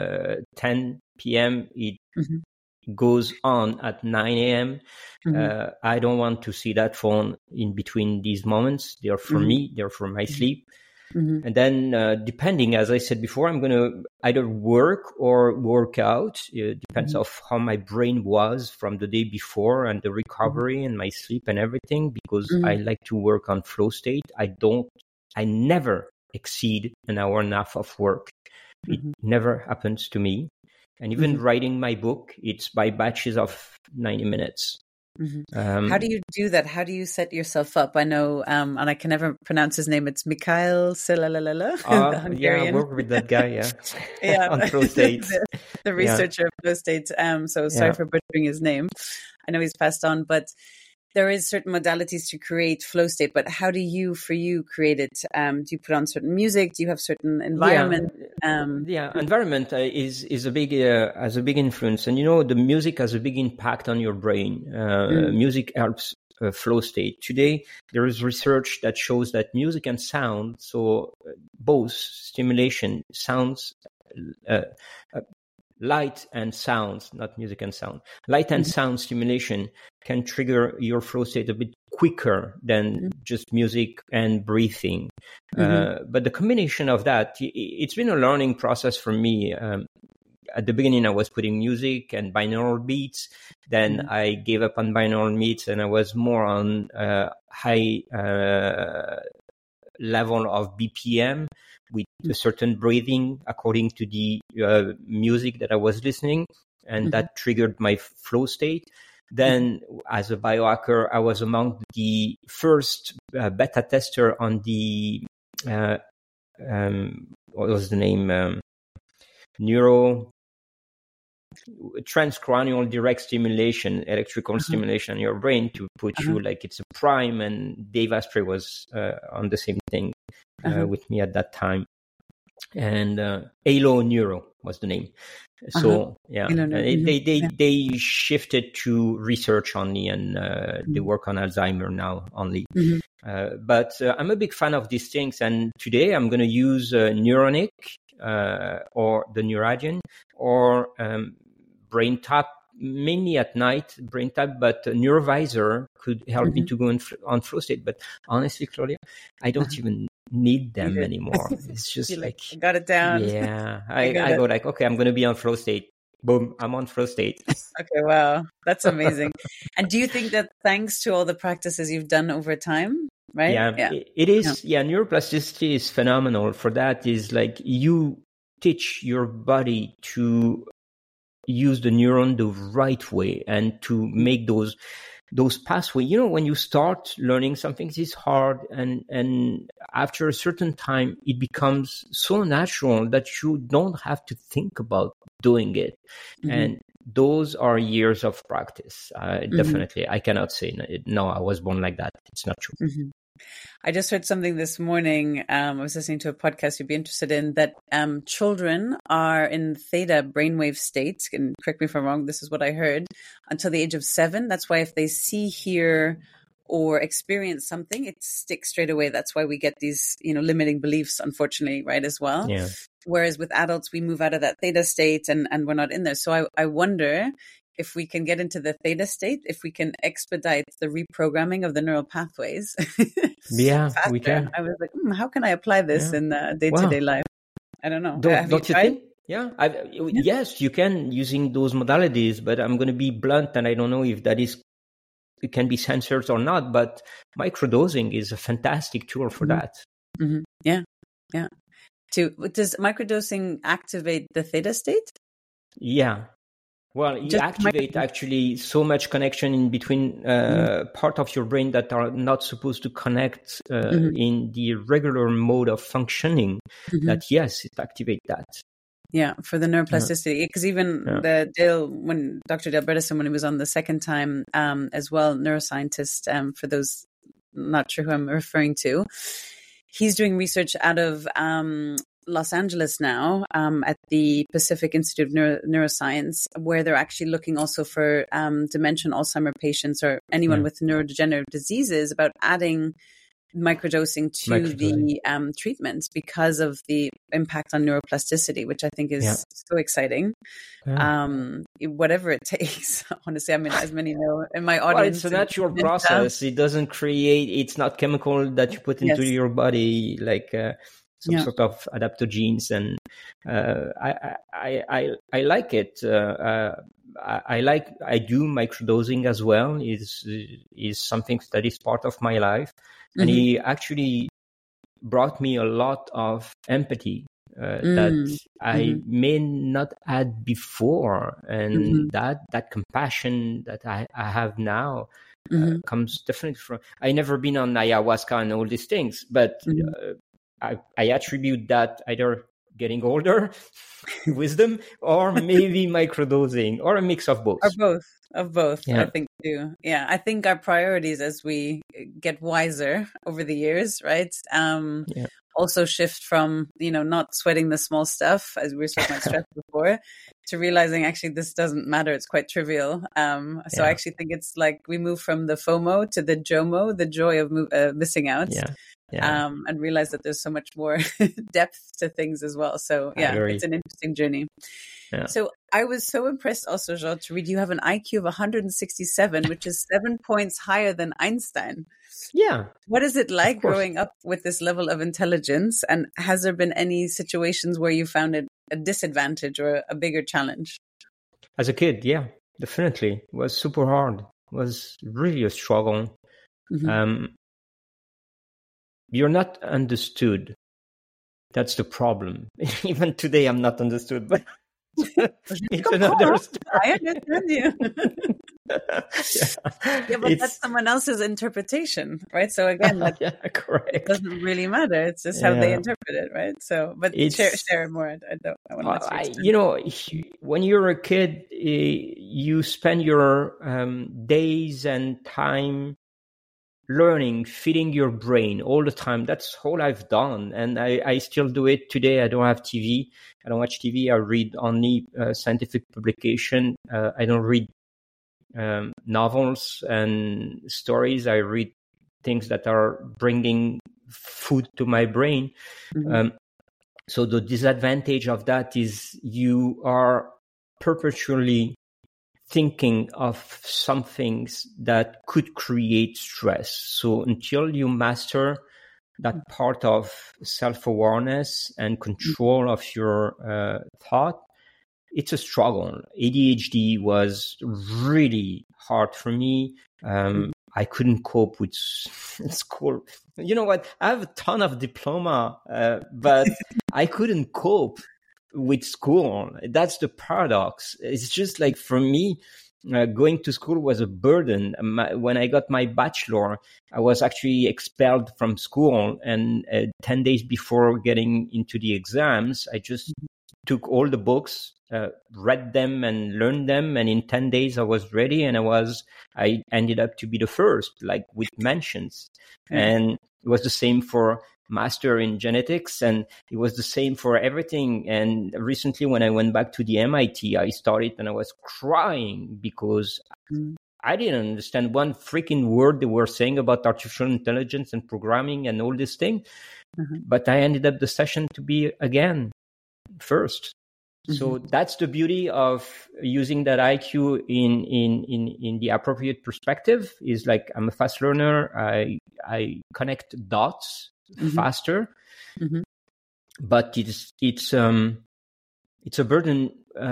10 p.m. It goes on at 9 a.m. I don't want to see that phone in between these moments. They're for me, they're for my sleep. And then depending, as I said before, I'm going to either work or work out. It depends of how my brain was from the day before and the recovery and my sleep and everything, because I like to work on flow state. I never exceed an hour and a half of work. It never happens to me. And even writing my book, it's by batches of 90 minutes. How do you do that? How do you set yourself up? I know, and I can never pronounce his name. It's Mikhail Silalalala, the Hungarian. Yeah, I work with that guy, yeah. On flow states. the researcher of flow states. So sorry for butchering his name. I know he's passed on, but there is certain modalities to create flow state, but how do you create it? Do you put on certain music? Do you have certain environment? Environment is a big has a big influence, and the music has a big impact on your brain. Music helps flow state. Today, there is research that shows that music and sound, so both stimulation, sounds. Light and sounds, not music and sound. Light and sound stimulation can trigger your flow state a bit quicker than just music and breathing. But the combination of that, it's been a learning process for me. At the beginning, I was putting music and binaural beats. Then I gave up on binaural beats and I was more on high level of BPM with a certain breathing according to the music that I was listening. And that triggered my flow state. Then as a biohacker, I was among the first beta tester on the, what was the name? Transcranial direct stimulation, electrical stimulation in your brain to put you like it's a prime. And Dave Asprey was on the same thing with me at that time. And Halo Neuro was the name. So they shifted to research only, and they work on Alzheimer now only. But I'm a big fan of these things, and today I'm going to use Neuronic or the Neuradian or BrainTap, mainly at night, BrainTap, but Neurovisor could help me to go on flow state. But honestly, Claudia, I don't even need them anymore. It's just like I got it down. Yeah, I go like, okay, I'm going to be on flow state. Boom, I'm on flow state. Okay, wow, that's amazing. And do you think that thanks to all the practices you've done over time, right? Yeah. It is. Yeah, neuroplasticity is phenomenal. For that is like you teach your body to use the neuron the right way and to make those pathways. When you start learning something, it's hard, and after a certain time, it becomes so natural that you don't have to think about doing it. And those are years of practice. Definitely, I cannot say no. I was born like that. It's not true. I just heard something this morning. I was listening to a podcast you'd be interested in, that children are in theta brainwave states, and correct me if I'm wrong, this is what I heard, until the age of 7. That's why if they see, hear, or experience something, it sticks straight away. That's why we get these, limiting beliefs, unfortunately, right, as well. Yeah. Whereas with adults, we move out of that theta state and we're not in there. So I wonder if we can get into the theta state, if we can expedite the reprogramming of the neural pathways. Yeah, faster. we can. I was like, how can I apply this in day-to-day life? I don't know. Don't you think? Yeah. Yes, you can, using those modalities, but I'm going to be blunt, and I don't know if it can be censored or not, but microdosing is a fantastic tool for that. Mm-hmm. Yeah. Does microdosing activate the theta state? Yeah. Well, you activate actually so much connection in between part of your brain that are not supposed to connect in the regular mode of functioning, that yes, it activates that. Yeah, for the neuroplasticity. Because even when Dr. Dale Bredesen, when he was on the second time as well, neuroscientist, for those not sure who I'm referring to, he's doing research out of Los Angeles now at the Pacific Institute of Neuroscience, where they're actually looking also for dementia, Alzheimer patients, or anyone with neurodegenerative diseases, about adding microdosing to the treatments because of the impact on neuroplasticity, which I think is so exciting. Whatever it takes, honestly. I mean, as many know in my audience, well, it's a natural process. It doesn't it's not chemical that you put into your body, like some sort of adaptogens, and I like it. I do microdosing as well. Is something that is part of my life, and he actually brought me a lot of empathy that I may not had before, and that compassion that I have now comes definitely from. I never been on ayahuasca and all these things, but I attribute that either getting older, wisdom, or maybe microdosing, or a mix of both. Of both, Yeah. I think too. Yeah, I think our priorities as we get wiser over the years, right? Also shift from, not sweating the small stuff, as we were talking about stress before, to realizing actually this doesn't matter. It's quite trivial. So I actually think it's like we move from the FOMO to the JOMO, the joy of missing out. And realize that there's so much more depth to things as well. So it's an interesting journey. Yeah. So I was so impressed also, Jean, to read you have an IQ of 167, which is 7 points higher than Einstein. Yeah. What is it like growing up with this level of intelligence? And has there been any situations where you found it a disadvantage or a bigger challenge? As a kid, yeah, definitely. It was super hard. It was really a struggle. You're not understood. That's the problem. Even today, I'm not understood, but it's another story. I understand you. But that's someone else's interpretation, right? So again, correct. It doesn't really matter. It's just how they interpret it, right? So, but share more. I want to when you're a kid, you spend your days and time learning, feeding your brain all the time. That's all I've done. And I still do it today. I don't have TV. I don't watch TV. I read only scientific publication. I don't read novels and stories. I read things that are bringing food to my brain. So the disadvantage of that is you are perpetually thinking of some things that could create stress. So until you master that part of self-awareness and control of your thought, it's a struggle. ADHD was really hard for me. I couldn't cope with school. You know what? I have a ton of diploma, but I couldn't cope with school. That's the paradox. It's just like, for me, going to school was a burden. When I got my bachelor, I was actually expelled from school, and 10 days before getting into the exams, I just took all the books, read them and learned them, and in 10 days I was ready, and I ended up to be the first, like with mentions. And It was the same for master in genetics, and it was the same for everything. And recently, when I went back to the MIT, I started and I was crying because I didn't understand one freaking word they were saying about artificial intelligence and programming and all this thing. But I ended up the session to be again first. So that's the beauty of using that IQ in the appropriate perspective. Is like, I'm a fast learner. I connect dots faster, but it's a burden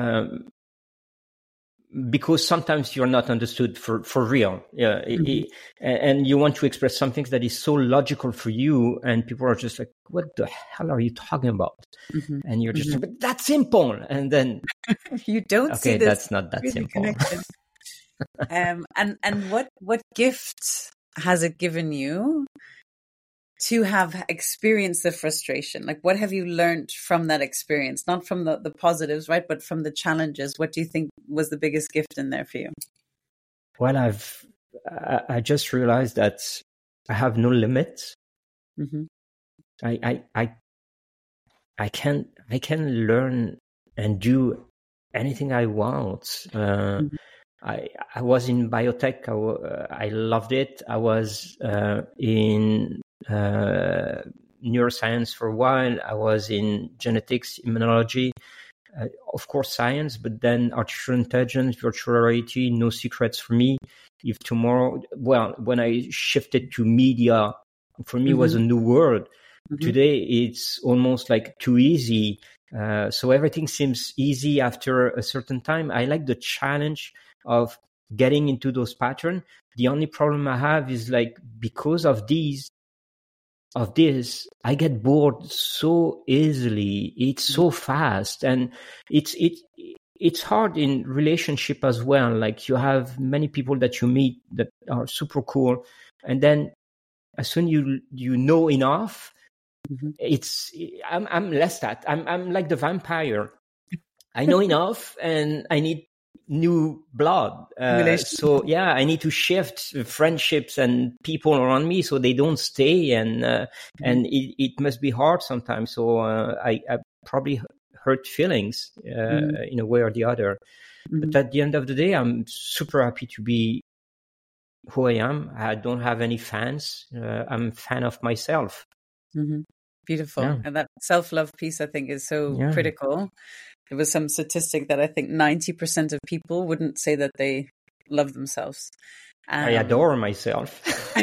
because sometimes you're not understood for real. Yeah, and you want to express something that is so logical for you, and people are just like, "What the hell are you talking about?" And you're just like, "But that's simple." And then you don't see this. That's not that really simple. And what gift has it given you to have experienced the frustration? Like, what have you learned from that experience? Not from the positives, right? But from the challenges. What do you think was the biggest gift in there for you? Well, I just realized that I have no limits. I can learn and do anything I want. I was in biotech. I loved it. I was in neuroscience for a while. I was in genetics, immunology, of course science, but then artificial intelligence, virtual reality, no secrets for me. If tomorrow, when I shifted to media, for me it was a new world. Today it's almost like too easy. So everything seems easy after a certain time. I like the challenge of getting into those patterns. The only problem I have is like, because of this, I get bored so easily. It's so fast, and it's hard in relationship as well. Like, you have many people that you meet that are super cool, and then as soon you know enough, I'm less that. I'm like the vampire. I know enough, and I need new blood. So yeah, I need to shift friendships and people around me so they don't stay, and it must be hard sometimes. So I probably hurt feelings in a way or the other. But at the end of the day, I'm super happy to be who I am. I don't have any fans. I'm a fan of myself. Beautiful. Yeah. And that self-love piece, I think, is so critical. There was some statistic that I think 90% of people wouldn't say that they love themselves. I adore myself.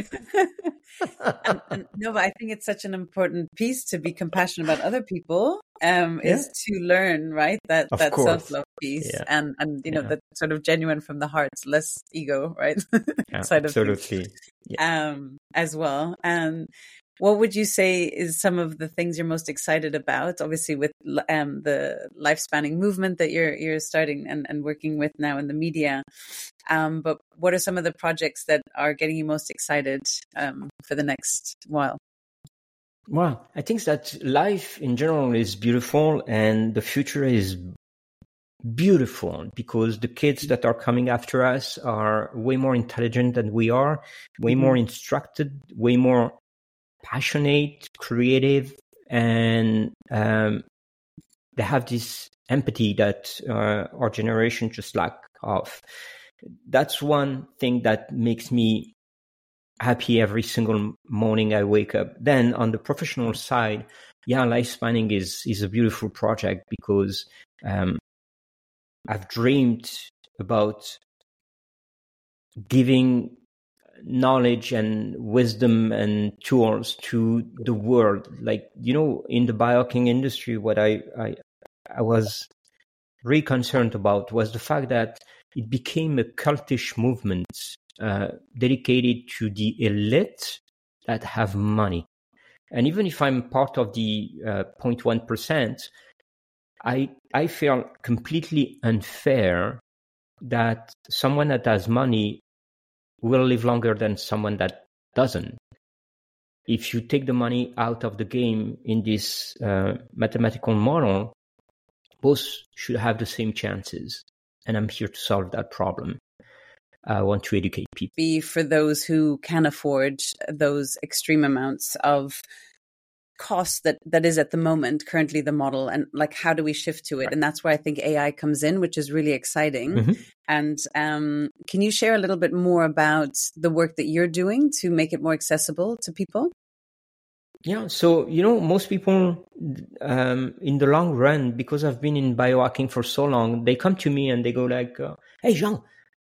No, but I think it's such an important piece to be compassionate about other people, is to learn, right? That self-love piece, and you know, that sort of genuine from the heart, less ego, right? Side absolutely. Of things, as well. And what would you say is some of the things you're most excited about? Obviously, with the life-spanning movement that you're starting and working with now in the media. But what are some of the projects that are getting you most excited for the next while? Well, I think that life in general is beautiful, and the future is beautiful because the kids that are coming after us are way more intelligent than we are, way more instructed, way more passionate, creative, and they have this empathy that our generation just lack of. That's one thing that makes me happy every single morning I wake up. Then on the professional side, life spanning is a beautiful project because I've dreamed about giving knowledge and wisdom and tools to the world. Like, you know, in the biohacking industry, what I was really concerned about was the fact that it became a cultish movement dedicated to the elite that have money. And even if I'm part of the 0.1%, I feel completely unfair that someone that has money will live longer than someone that doesn't. If you take the money out of the game in this mathematical model, both should have the same chances. And I'm here to solve that problem. want to educate people. Be for those who can afford those extreme amounts of cost that is at the moment currently the model, and like how do we shift to it? And that's where I think AI comes in, which is really exciting. And can you share a little bit more about the work that you're doing to make it more accessible to people? Yeah, so most people in the long run, because I've been in biohacking for so long, they come to me and they go like, "Hey, Jean,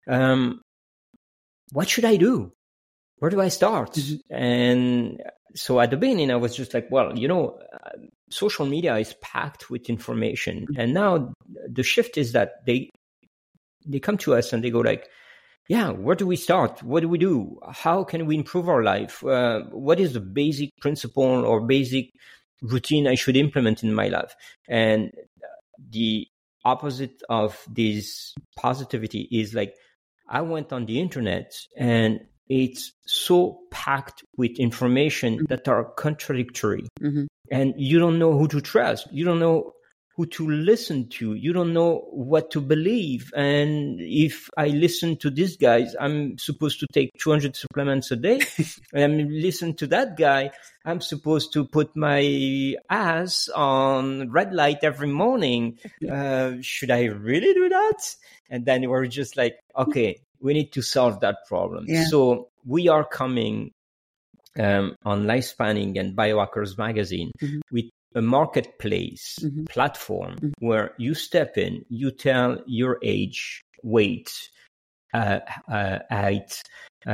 what should I do? Where do I start?" And so at the beginning, I was just like, well, social media is packed with information. And now the shift is that they come to us and they go like, yeah, where do we start? What do we do? How can we improve our life? What is the basic principle or basic routine I should implement in my life? And the opposite of this positivity is like, I went on the internet and it's so packed with information that are contradictory. And you don't know who to trust. You don't know who to listen to. You don't know what to believe. And if I listen to these guys, I'm supposed to take 200 supplements a day. And I listen to that guy, I'm supposed to put my ass on red light every morning. Should I really do that? And then we're just like, okay, we need to solve that problem. Yeah. So we are coming on Lifespanning and Biohackers Magazine with a marketplace platform where you step in, you tell your age, weight, height,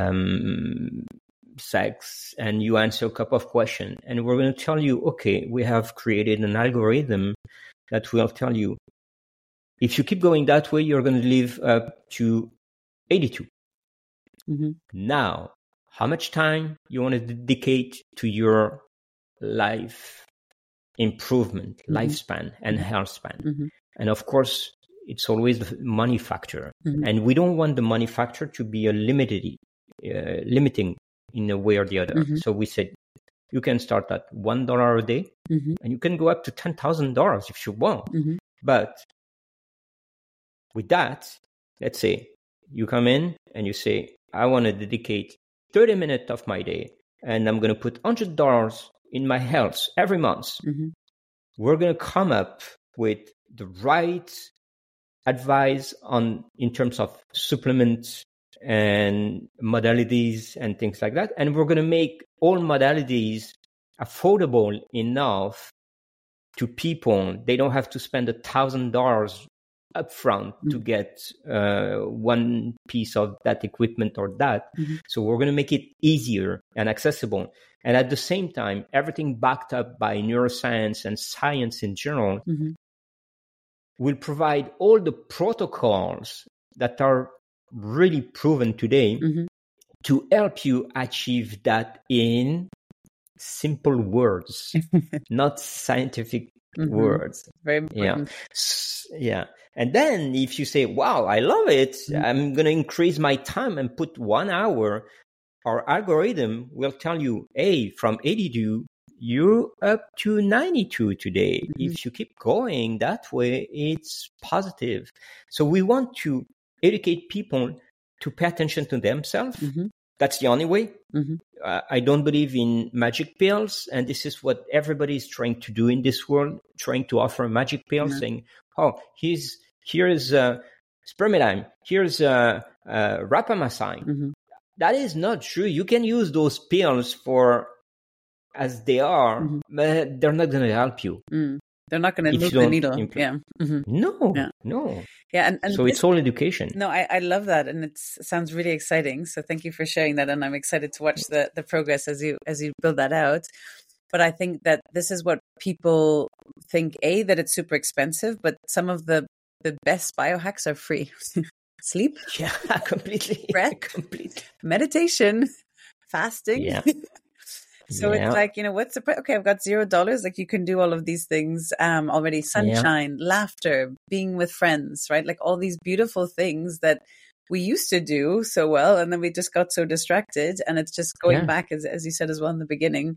sex, and you answer a couple of questions. And we're going to tell you, okay, we have created an algorithm that will tell you, if you keep going that way, you're going to live up to 82. Now, how much time you want to dedicate to your life improvement, lifespan, and health span? And of course, it's always the money factor. And we don't want the money factor to be a limiting in a way or the other. So we said, you can start at $1 a day, and you can go up to $10,000 if you want. But with that, let's say you come in and you say, I want to dedicate 30 minutes of my day, and I'm going to put $100 in my health every month. We're going to come up with the right advice in terms of supplements and modalities and things like that. And we're going to make all modalities affordable enough to people. They don't have to spend $1,000 upfront to get one piece of that equipment or that. So we're going to make it easier and accessible. And at the same time, everything backed up by neuroscience and science in general will provide all the protocols that are really proven today to help you achieve that in simple words, not scientific words. Very important. Yeah. And then if you say, wow, I love it, I'm going to increase my time and put 1 hour, our algorithm will tell you, hey, from 82, you're up to 92 today. If you keep going that way, it's positive. So we want to educate people to pay attention to themselves. That's the only way. I don't believe in magic pills. And this is what everybody is trying to do in this world, trying to offer a magic pill, saying, oh, here's spermidine, here's rapamycin. That is not true. You can use those pills for as they are, but they're not going to help you. They're not going to move the needle. No. Yeah, and so it's all education. No, I love that, and it sounds really exciting. So thank you for sharing that, and I'm excited to watch the progress as you build that out. But I think that this is what people think: that it's super expensive, but some of the best biohacks are free. Sleep, completely, breath, completely, meditation, fasting. So it's like, what's the price? Okay, I've got $0. Like you can do all of these things already. Sunshine, laughter, being with friends, right? Like all these beautiful things that we used to do so well. And then we just got so distracted. And it's just going back, as you said as well in the beginning,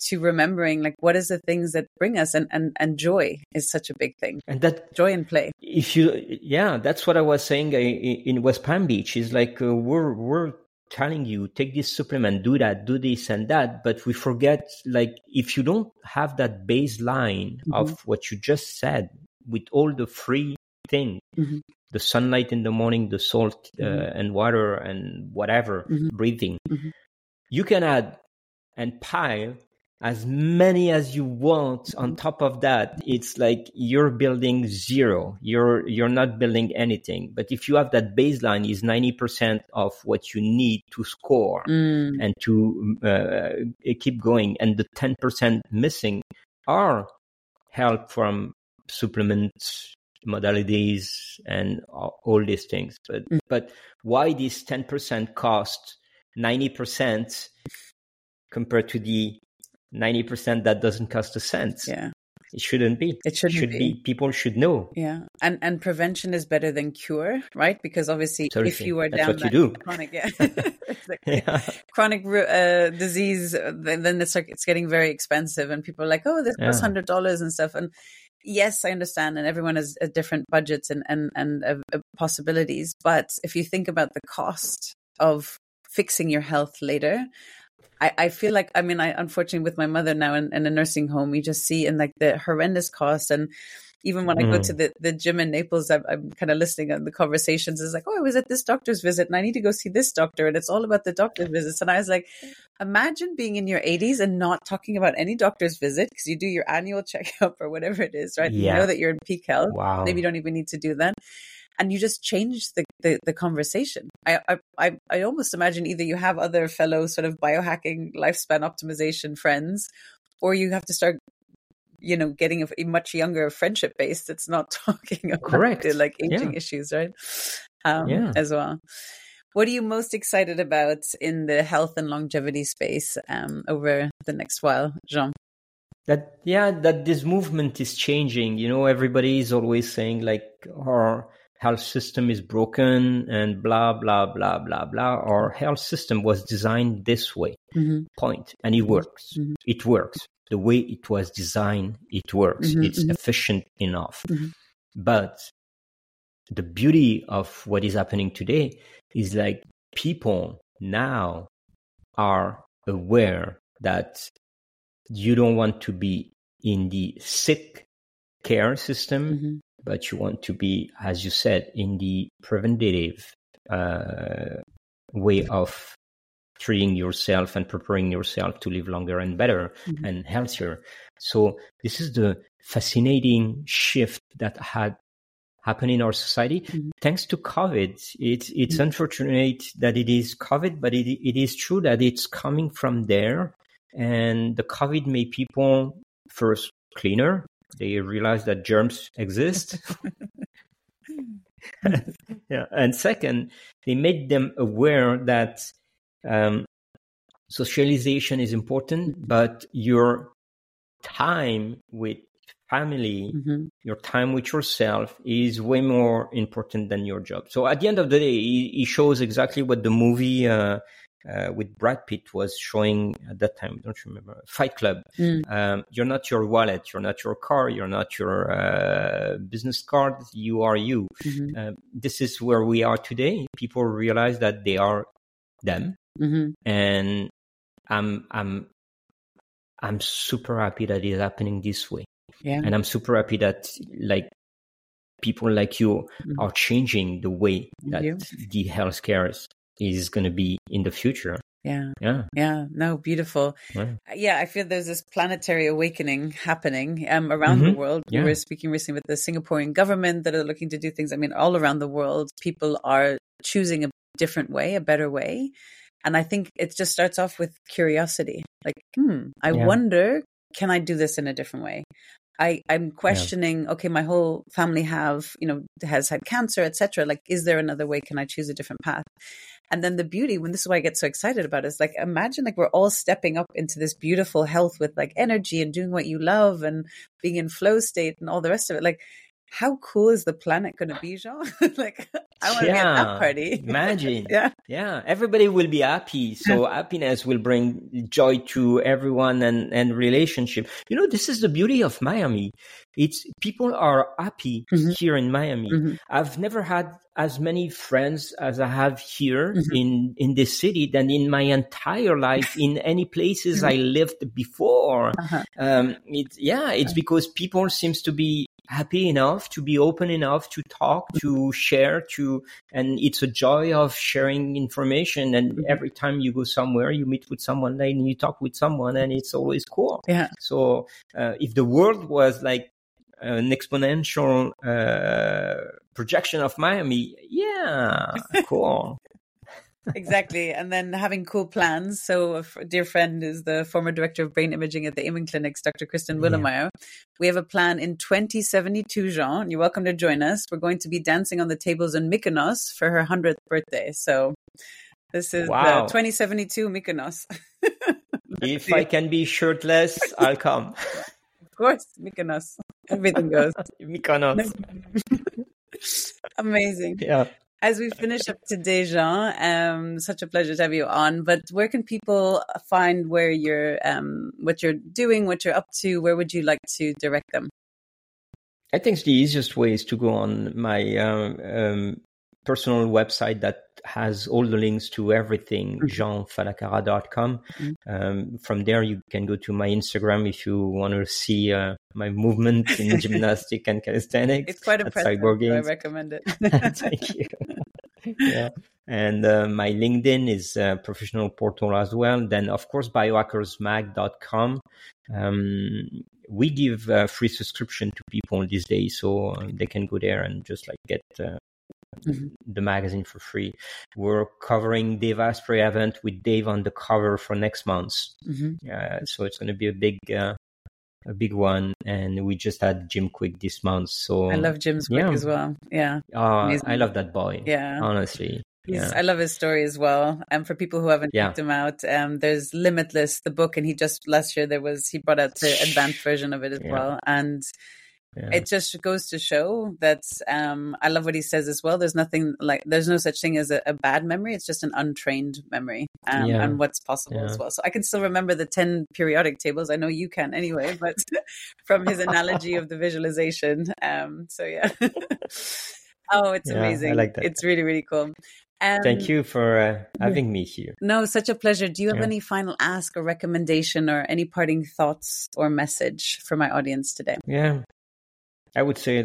to remembering like what is the things that bring us, and joy is such a big thing. And that joy and play. That's what I was saying in West Palm Beach is like, we're telling you, take this supplement, do that, do this and that. But we forget, like, if you don't have that baseline of what you just said with all the free things, the sunlight in the morning, the salt and water and whatever, breathing, you can add and pile as many as you want on top of that. It's like you're building zero. You're not building anything. But if you have that baseline, is 90% of what you need to score and to keep going. And the 10% missing are help from supplements, modalities, and all these things. But why this 10% cost 90% compared to the 90% that doesn't cost a cent? Yeah. It shouldn't be. It should be. People should know. Yeah. And prevention is better than cure, right? Because obviously if you are down that chronic, chronic disease, then it's getting very expensive, and people are like, oh, this costs $100 and stuff. And yes, I understand. And everyone has different budgets and possibilities. But if you think about the cost of fixing your health later, I feel like, I mean, unfortunately with my mother now in a nursing home, you just see in like the horrendous cost. And even when I go to the gym in Naples, I'm kind of listening on the conversations. It's like, oh, I was at this doctor's visit and I need to go see this doctor. And it's all about the doctor's visits. And I was like, imagine being in your 80s and not talking about any doctor's visit because you do your annual checkup or whatever it is, right? Yeah. You know that you're in peak health. Wow. Maybe you don't even need to do that. And you just change the conversation. I almost imagine either you have other fellow sort of biohacking lifespan optimization friends, or you have to start, getting a much younger friendship base that's not talking about the, like aging issues, right? As well. What are you most excited about in the health and longevity space over the next while, Jean? That this movement is changing. Everybody is always saying like our health system is broken and blah, blah, blah, blah, blah. Our health system was designed this way, point. And it works. It works. The way it was designed, it works. It's efficient enough. But the beauty of what is happening today is like people now are aware that you don't want to be in the sick care system, but you want to be, as you said, in the preventative way of treating yourself and preparing yourself to live longer and better and healthier. So this is the fascinating shift that had happened in our society thanks to COVID. It's unfortunate that it is COVID, but it is true that it's coming from there. And the COVID made people first cleaner. They realized that germs exist. And second, they made them aware that socialization is important, but your time with family, your time with yourself is way more important than your job. So at the end of the day, it shows exactly what the movie with Brad Pitt was showing at that time. I don't remember. Fight Club. You're not your wallet. You're not your car. You're not your business card. You are you. This is where we are today. People realize that they are them. And I'm super happy that it's happening this way. Yeah. And I'm super happy that like people like you are changing the way that the healthcare is going to be in the future. Yeah. No, beautiful. Yeah, I feel there's this planetary awakening happening around the world. We were speaking recently with the Singaporean government that are looking to do things. I mean, all around the world, people are choosing a different way, a better way. And I think it just starts off with curiosity. Like, I wonder, can I do this in a different way? I'm questioning, okay, my whole family has had cancer, etc. Like, is there another way? Can I choose a different path? And then the beauty, when this is why I get so excited about it, is like, imagine like we're all stepping up into this beautiful health with like energy and doing what you love and being in flow state and all the rest of it. Like, how cool is the planet going to be, Jean? Like, I want to be at that party. Imagine. Yeah. Everybody will be happy. So happiness will bring joy to everyone and relationship. You know, this is the beauty of Miami. It's people are happy here in Miami. I've never had as many friends as I have here in this city than in my entire life in any places I lived before. It's because people seems to be happy enough to be open enough to talk, to share, and it's a joy of sharing information. And every time you go somewhere, you meet with someone and you talk with someone, and it's always cool. Yeah. So if the world was like an exponential projection of Miami, cool. Exactly. And then having cool plans. So a dear friend is the former director of brain imaging at the Amen Clinics, Dr. Kristen Willemeyer. We have a plan in 2072, Jean. You're welcome to join us. We're going to be dancing on the tables in Mykonos for her 100th birthday. So this is the 2072 Mykonos. If I can be shirtless, I'll come. Of course, Mykonos. Everything goes. Mykonos. Amazing. Yeah. As we finish up today, Jean, such a pleasure to have you on. But where can people find where you're, what you're doing, what you're up to? Where would you like to direct them? I think the easiest way is to go on my personal website that has all the links to everything, jeanfalacara.com. From there, you can go to my Instagram if you want to see my movement in gymnastic and calisthenics. It's quite impressive. So I recommend it. Thank you. Yeah. And my LinkedIn is a professional portal as well. Then, of course, biohackersmag.com. We give free subscription to people these days, so they can go there and just like get the magazine for free. We're covering Dave Asprey event with Dave on the cover for next month. So it's going to be a big one. And we just had Jim Quick this month. So I love Jim's Quick as well. Yeah. I love that boy. Yeah. Honestly. I love his story as well. And for people who haven't checked him out, there's Limitless, the book, and he just last year he brought out the advanced version of it as well. And it just goes to show that I love what he says as well. There's no such thing as a bad memory. It's just an untrained memory and what's possible as well. So I can still remember the 10 periodic tables. I know you can anyway, but from his analogy of the visualization. So yeah. Oh, it's amazing. I like that. It's really, really cool. Thank you for having me here. No, such a pleasure. Do you have any final ask or recommendation or any parting thoughts or message for my audience today? Yeah. I would say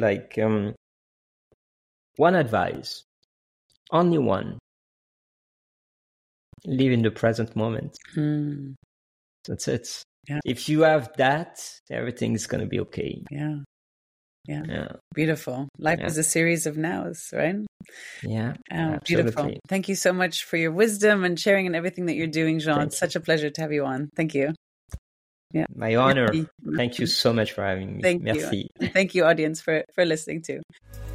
one advice, only one. Live in the present moment. That's it. Yeah. If you have that, everything's going to be okay. Yeah. Beautiful. Life is a series of nows, right? Yeah. Beautiful. Thank you so much for your wisdom and sharing and everything that you're doing, Jean. It's such a pleasure to have you on. Thank you. Yeah. My honor. Thank you so much for having me. Thank you. Thank you, audience, for listening too.